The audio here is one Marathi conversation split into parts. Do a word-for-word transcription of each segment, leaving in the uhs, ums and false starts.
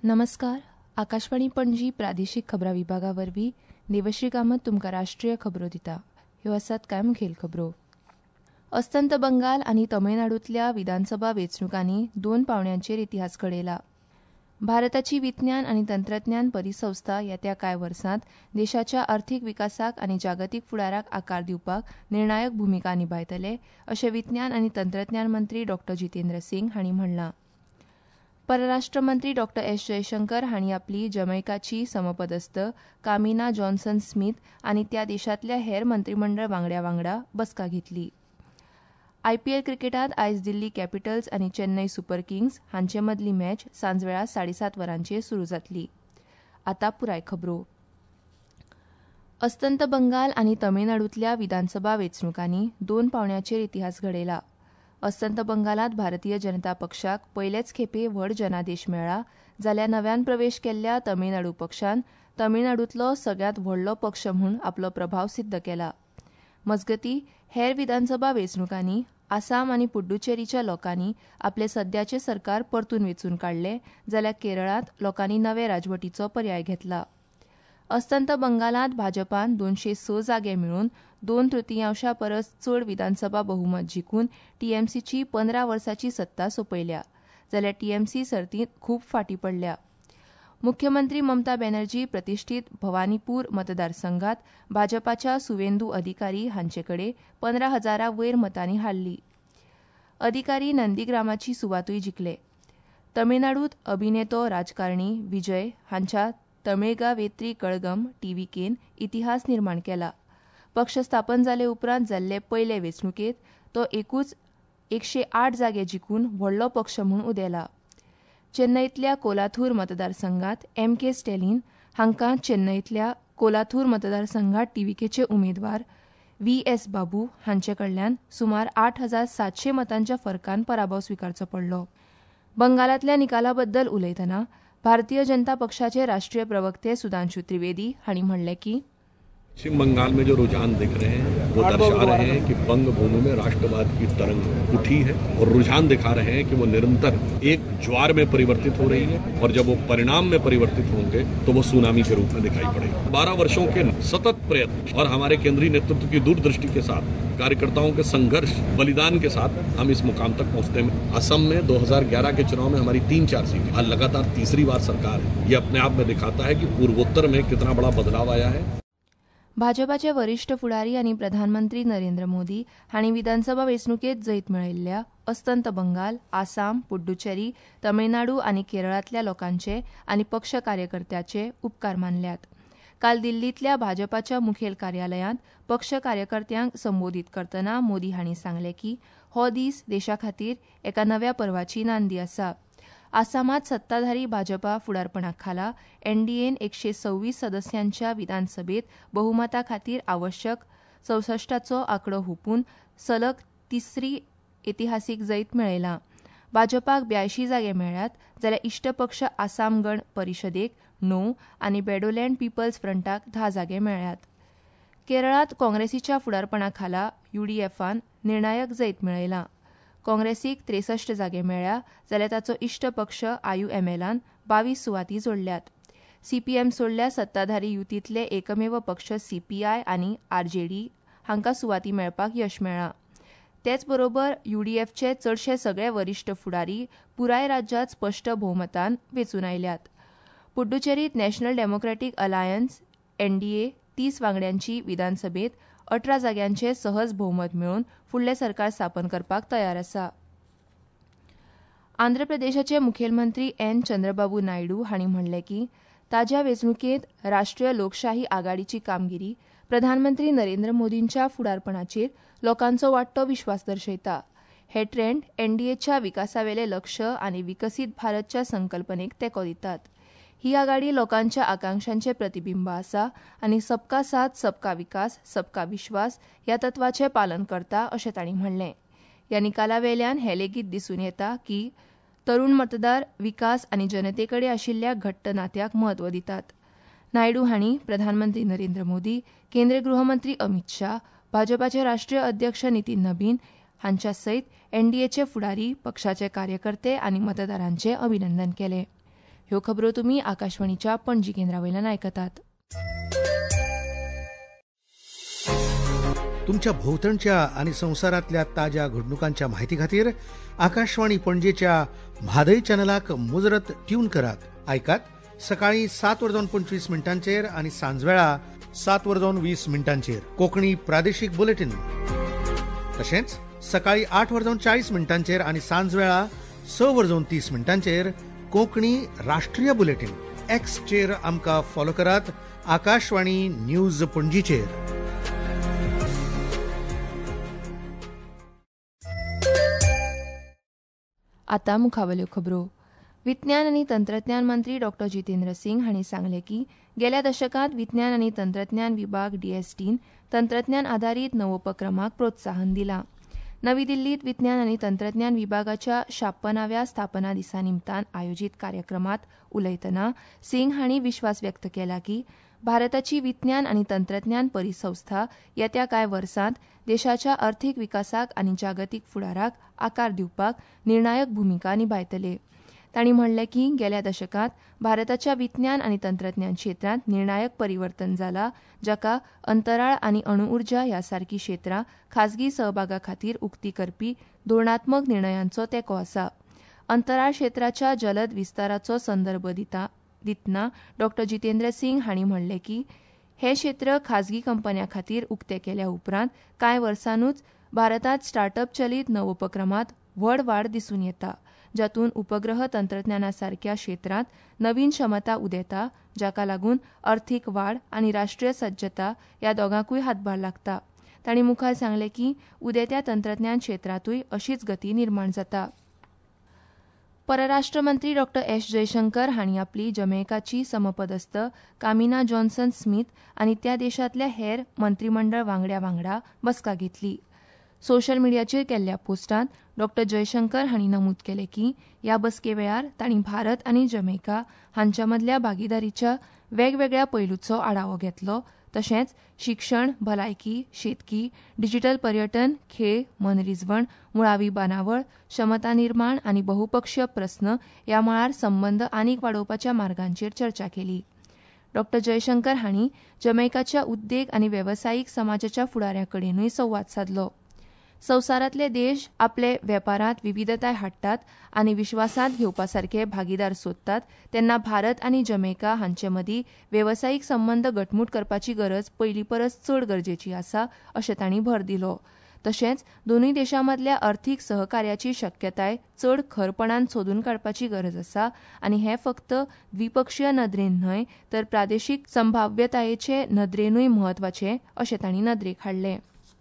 नमस्कार. आकाशवाणी पणजी प्रादेशीक खबरां विभागा वरवीं देवश्री कामत तुमकां राष्ट्रीय खबरो दिता. ह्यो आसात कांय मुखेल खबरो. अस्तंत बंगाल आनी तमिळनाडूंतल्या विधानसभा वेंचणुकांनी दोन पावंड्यांचेर इतिहास घडयला. भारताची विज्ञान आनी तंत्रज्ञान परिसंस्था येत्या कांय वर्सांत देशाच्या अर्थीक विकासाक आनी जागतीक फुडाराक आकार दिवपाक निर्णायक भुमिका निभायतले अशें विज्ञान आनी तंत्रज्ञान मंत्री डॉ जितेंद्र सिंग हांणी म्हणलां. परराष्ट्र मंत्री डॉ एस जयशंकर हांणी आपली जमैकाची समपदस्थ कामिना जॉन्सन स्मिथ आनी त्या देशांतल्या हेर मंत्रीमंडळ वांगड्यां वांगडा बसका घेतली. आयपीएल क्रिकेटांत आयज दिल्ली कॅपिटल्स आनी चेन्नई सुपर किंग्स हांचे मदली मॅच सांजवेळा साडेसात वरांचेर सुरू जातली. आतां पुराय खबरो. अस्तंत बंगाल आनी तमिळनाडूंतल्या विधानसभा वेंचणुकांनी दोन पावंड्यांचेर इतिहास घडयला. अस्तंत बंगालांत भारतीय जनता पक्षाक पयलेच खेपे व्हड जनादेश मेळ्ळा जाल्यार नव्यान प्रवेश केल्ल्या तमिळनाडू पक्षान तमिळनाडूंतलो सगळ्यांत व्हडलो पक्ष म्हूण आपलो प्रभाव सिद्ध केला. मजगतीं हेर विधानसभा वेंचणुकांनी आसाम आनी पुड्डुचेरीच्या लोकांनी आपले सद्याचे सरकार परतून वेंचून काडले जाल्यार केरळांत लोकांनी नवे राजवटीचो पर्याय घेतला. अस्तंत बंगालांत भाजपान दोनशे स जागे मेळून दोन तृतियांशा परस चड विधानसभा बहुमत जिखून टीएमसीची पंदरा वर्सांची सत्ता सोंपयल्या जाल्यार टीएमसी सर्तींत खूब फाटीं पडल्या. मुख्यमंत्री ममता बॅनर्जी प्रतिश्ठीत भवानीपूर मतदारसंघात भाजपाच्या सुवेंदू अधिकारी हांचे कडेन पंदरा हजारा वयर मतांनी हारली. अधिकारी नंदीग्रामाची सुवातूय जिखले. तमिळनाडूंत अभिनेतो राजकारणी विजय हांच्या तमिळगा वेत्री कळगम टीव्हीकेन इतिहास निर्माण केला. पक्ष स्थापन जाले उपरांत जाल्ले पयले वेंचणुकेंत तो एकूच एकशे आठ जागे जिखून व्हडलो पक्ष म्हूण उदेला. चेन्नईतल्या कोलाथूर मतदारसंघात एम के स्टॅलिन हांकां चेन्नईतल्या कोलाथूर मतदारसंघात टीव्हीकेचे उमेदवार व्ही एस बाबू हांचे कडल्यान सुमार आठ हजार सातशे मतांच्या फरकान पराभव स्विकारचो पडलो. बंगालांतल्या निकाला बद्दल उलयतना भारतीय जनता पक्षाचे राष्ट्रीय प्रवक्ते सुधांशु त्रिवेदी हांणी म्हणलें की पश्चिम बंगाल में जो रुझान दिख रहे हैं वो दर्शा रहे हैं कि बंग भूमि में राष्ट्रवाद की तरंग उठी है और रुझान दिखा रहे हैं कि वो निरंतर एक ज्वार में परिवर्तित हो रही है और जब वो परिणाम में परिवर्तित होंगे तो वो सुनामी के रूप में दिखाई पड़ेगी. बारह वर्षों के सतत प्रयत्न और हमारे केंद्रीय नेतृत्व की दूरदृष्टि के साथ कार्यकर्ताओं के संघर्ष बलिदान के साथ हम इस मुकाम तक पहुंचते हैं. असम में दो हजार ग्यारह के चुनाव में हमारी तीन चार सीटें, आज लगातार तीसरी बार सरकार है. ये अपने आप में दिखाता है कि पूर्वोत्तर में कितना बड़ा बदलाव आया है. भाजपाचे वरिष्ठ फुडारी आनी प्रधानमंत्री नरेंद्र मोदी हांणी विधानसभा वेंचणुकेत जैत मेळयल्ल्या अस्तंत बंगाल, आसाम, पुड्डुचेरी, तमिळनाडू आनी केरळांतल्या लोकांचे आनी पक्ष कार्यकर्त्याचे उपकार मानल्यात. काल दिल्लींतल्या भाजपाच्या मुखेल कार्यालयांत पक्ष कार्यकर्त्यांक संबोधीत करतना मोदी हांणी सांगलें की हो दीस देशा खातीर एका नव्या पर्वाची नांदी आसा. आसामात सत्ताधारी भाजपा फुडारपणा खाला एनडीएन एकशे सव्वीस सदस्यांच्या विधानसभेत बहुमता खातीर आवश्यक चौसष्टाचो आंकडो हुपून सलग तिसरी इतिहासीक जैत मेळयला. भाजपाक ब्यायशीं जागे मेळ्ळ्यात जाल्यार इश्ट पक्ष आसाम गण परिशदेक णव आनी बेडोलँड पीपल्स फ्रंटाक धा जागे मेळ्ळ्यात. केरळांत काँग्रेसीच्या फुडारपणा खाला यूडीएफान निर्णायक जैत मेळयला. काँग्रेसीक त्रेसष्ट जागे मेळ्ळ्या जाल्यार ताचो इश्ट पक्ष आयूएमएलान बावीस सुवाती जोडल्यात. सीपीएम सोडल्या सत्ताधारी युतींतले एकमेव पक्ष सीपीआय आनी आरजेडी हांकां सुवाती मेळपाक यश मेळ्ळां. तेच बरोबर यूडीएफचे चडशे सगळे वरिश्ठ फुडारी पुराय राज्यांत स्पश्ट भोवमतान वेंचून आयल्यात. पुड्डुचेरीत नॅशनल डेमोक्रेटीक अलायन्स एनडीए तीस वांगड्यांची विधानसभेत अठरा जाग्यांचे सहज भोवमत मेळोवन फुडलें सरकार स्थापन करपाक तयार आसा. आंध्र प्रदेशाचे मुखेलमंत्री एन चंद्रबाबू नायडू हांणी म्हणलें की ताज्या वेंचणुकेंत राष्ट्रीय लोकशाही आघाडीची कामगिरी प्रधानमंत्री नरेंद्र मोदींच्या फुडारपणाचेर लोकांचो वाडटो विश्वास दर्शयता. हे ट्रेंड एनडीएच्या विकासावेले लक्ष आनी विकसीत भारतच्या संकल्पनेक तेंको दितात. ही आघाडी लोकांच्या आकांक्षांचे प्रतिबिंब आसा आनी सबका साथ सबका विकास सबका विश्वास ह्या तत्वाचें पालन करता अशें तांणी म्हणलें. ह्या निकाला वेल्यान हें लेगीत दिसून येता की तरुण मतदार विकास आनी जनते कडेन आशिल्ल्या घट्ट नात्याक म्हत्व दितात. नायडू हांणी प्रधानमंत्री नरेंद्र मोदी, केंद्रीय गृहमंत्री अमित शाह, भाजपाचे राष्ट्रीय अध्यक्ष नितीन नबीन हांच्या सयत एनडीएचे फुडारी, पक्षाचे कार्यकर्ते आनी मतदारांचें अभिनंदन केलें. ह्यो खबरो तुमी आकाशवाणीच्या पणजी केंद्रावयल्यान आयकतात. तुमच्या भोवतणच्या आणि संवसारांतल्या ताज्या घडणुकांच्या म्हायती खातीर आकाशवाणी पणजेच्या म्हादय चॅनलाक मुजरत ट्यून करात. आयकात सकाळी सात वरजावन पंचवीस मिनटांचेर आणि सांजवेळा सात वरजावन वीस मिनटांचेर कोंकणी प्रादेशीक बुलेटिन. तशेंच सकाळी आठ वरजावन चाळीस मिनटांचेर आणि सांजवेळा स वरजावन तीस मिनटांचेर कोंकणी राष्ट्रीय बुलेटिन. एक्सचेर आमकां फॉलो करात. आकाशवाणी न्यूज पणजीचेर. आतां मुखावल्यो खबरो. विज्ञान आनी तंत्रज्ञान मंत्री डॉक्टर जितेंद्र सिंग हांणी सांगलें की गेल्या दशकांत विज्ञान आनी तंत्रज्ञान विभाग डीएसटीन तंत्रज्ञान आधारीत नवोपक्रमाक प्रोत्साहन दिलां. नवी दिल्लीत विज्ञान आनी तंत्रज्ञान विभागाच्या शाप्पनाव्या स्थापना दिसा निमतान आयोजीत कार्यक्रमात उलयतना सिंग हांणी विश्वास व्यक्त केला की भारताची विज्ञान आनी तंत्रज्ञान परिसंस्था येत्या कांय वर्सांत देशाच्या अर्थीक विकासाक आनी जागतीक फुडाराक आकार दिवपाक निर्णायक भुमिका निभायतले. तांणी म्हणलें की गेल्या दशकांत भारताच्या विज्ञान आनी तंत्रज्ञान क्षेत्रांत निर्णायक परिवर्तन जालां, जाका अंतराळ आनी अणुऊर्जा ह्या सारकी क्षेत्रां खाजगी सहभागा खातीर उक्ती करपी धोरणात्मक निर्णयांचो तेंको आसा. अंतराळ क्षेत्राच्या जलद विस्ताराचो संदर्भ दिता दितना डॉक्टर जितेंद्र सिंग हांणी म्हणलें की हे क्षेत्र खाजगी कंपन्यां खातीर उक्ते केल्या उपरांत कांय वर्सांनूच भारतांत स्टार्टअप चलीत नवोपक्रमांत व्हड वाड दिसून येता, जातूंत उपग्रह तंत्रज्ञाना सारक्या क्षेत्रांत नवीन क्षमता उदेता, जाका लागून अर्थीक वाड आनी राष्ट्रीय सज्जता ह्या दोगांकूय हातभार लागता. तांणी मुखार सांगलें की उदेत्या तंत्रज्ञान क्षेत्रांतूय अशीच गती निर्माण जाता. परराष्ट्र मंत्री डॉक्टर एस जयशंकर हांणी आपली जमैकाची समपदस्थ कामिना जॉन्सन स्मिथ आनी त्या देशांतल्या हेर मंत्रीमंडळ वांगड्या वांगडा बसका घेतली. सोशल मिडियाचेर केल्ल्या पोस्टांत डॉक्टर जयशंकर हांणी नमूद केलें की ह्या बसके वेळार तांणी भारत आनी जमैका हांच्या मदल्या भागीदारीच्या वेगवेगळ्या पैलूंचो आढावो घेतलो. तशेंच शिक्षण, भलायकी, शेतकी, डिजिटल पर्यटन, खेळ, मनरिजवण, मुळावी बांदावळ, क्षमता निर्माण आनी बहुपक्षीय प्रस्न ह्या मळार संबंद आनीक वाडोवपाच्या मार्गांचेर चर्चा केली. डॉक्टर जयशंकर हांणी जमैकाच्या उद्देग आनी वेवसायीक समाजाच्या फुडाऱ्यां कडेनूय संवाद साधलो. संवसारांतले देश आपले वेपारांत विविधताय हाडटात आनी विश्वासांत घेवपा सारके भागीदार सोदतात तेन्ना भारत आनी जमैका हांचे मदीं वेवसायीक संबंद घटमूट करपाची गरज पयलीं परस चड गरजेची आसा अशें तांणी भर दिलो. तशेंच दोनूय देशां मदल्या अर्थीक सहकार्याची शक्यताय चड खरपणान सोदून काडपाची गरज आसा आनी हें फक्त द्विपक्षीय नदरेन न्हय तर प्रादेशीक संभाव्यतायेचे नदरेनूय म्हत्वाचें अशें तांणी नदरेक हाडलें.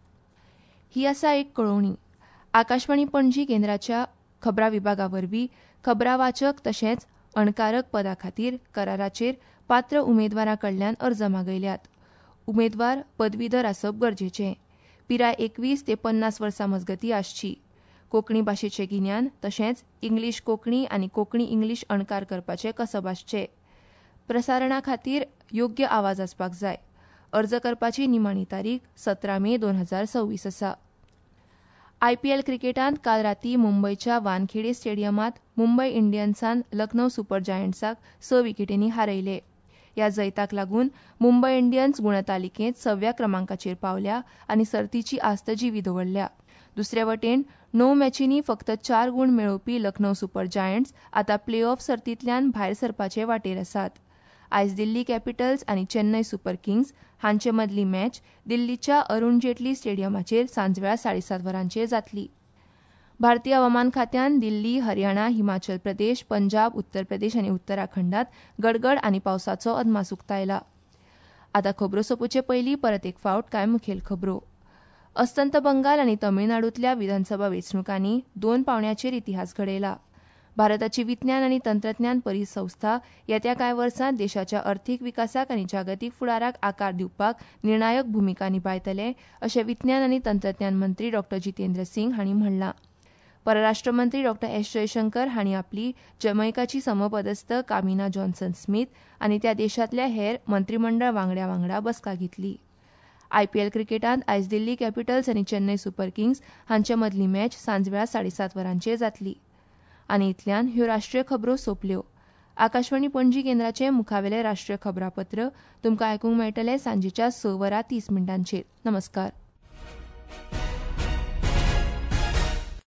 ही आसा एक कळोवणी. आकाशवाणी पणजी केंद्राच्या खबरां विभागा वरवीं खबरां वाचक तशेंच अणकारक पदा खातीर कराराचेर पात्र उमेदवारां कडल्यान अर्ज मागयल्यात. उमेदवार पदवीधर आसप गरजेचें. पिराय एकवीस ते पन्नास वर्सां मजगतीं आसची. कोंकणी भाशेचें गिन्यान तशेंच इंग्लीश कोंकणी आनी कोंकणी इंग्लीश अणकार करपाचें कसब आसचें. प्रसारणा खातीर योग्य आवाज आसपाक जाय. अर्ज करपाची निमाणी तारीख सतरा मे दोन हजार सव्वीस आसा. आयपीएल क्रिकेटांत काल रातीं मुंबयच्या वानखेडे स्टेडियमांत मुंबय इंडियन्सान लखनौ सुपर जायंट्साक स विकेटींनी हारयले. ह्या जैताक लागून मुंबय इंडियन्स गुणतालिकेंत सव्या क्रमांकाचेर पावल्या आनी सर्तीची आस्त जिवी दवरल्या. दुसरे वटेन णव मॅचींनी फक्त चार गूण मेळोवपी लखनौ सुपर जायंट्स आतां प्ले ऑफ सर्तींतल्यान भायर सरपाचे वाटेर आसात. आयज दिल्ली कॅपिटल्स आनी चेन्नय सुपर किंग्स हांचे मदली मॅच दिल्लीच्या अरुण जेटली स्टेडियमाचेर सांजवेळा साडेसात वरांचेर जातली. भारतीय हवामान खात्यान दिल्ली, हरियाणा, हिमाचल प्रदेश, पंजाब, उत्तर प्रदेश आनी उत्तराखंडात गडगड आनी पावसाचो अदमास उक्तायला. आतां खबरो सोंपोवचे पयलीं परत एक फावट कांय मुखेल खबरो. अस्तंत बंगाल आनी तमिळनाडूंतल्या विधानसभा वेंचणुकांनी दोन पावंड्याचेर इतिहास घडयला. भारताची विज्ञान आनी तंत्रज्ञान परिसंस्था येत्या कांय वर्सांत देशाच्या अर्थीक विकासाक आनी जागतीक फुडाराक आकार दिवपाक निर्णायक भुमिका निभायतले अशें विज्ञान आनी तंत्रज्ञान मंत्री डॉक्टर जितेंद्र सिंग हांणी म्हणलां. परराष्ट्र मंत्री डॉक्टर एस जयशंकर हांणी आपली जमैकाची समपदस्थ कामिना जॉन्सन स्मिथ आनी त्या देशांतल्या हेर मंत्रीमंडळ वांगड्या वांगडा बसका घेतली. आयपीएल क्रिकेटांत आयज दिल्ली कॅपिटल्स आनी चेन्नय सुपर किंग्स हांचे मदली मॅच सांजवेळा साडेसात वरांचेर जातली. आनी इतल्यान ह्यो राष्ट्रीय खबरो सोंपल्यो. आकाशवाणी पणजी केंद्राचे मुखावेले राष्ट्रीय खबरापत्र तुमकां आयकूंक मेळटले सांजेच्या स वरां तीस मिनटांचेर. नमस्कार.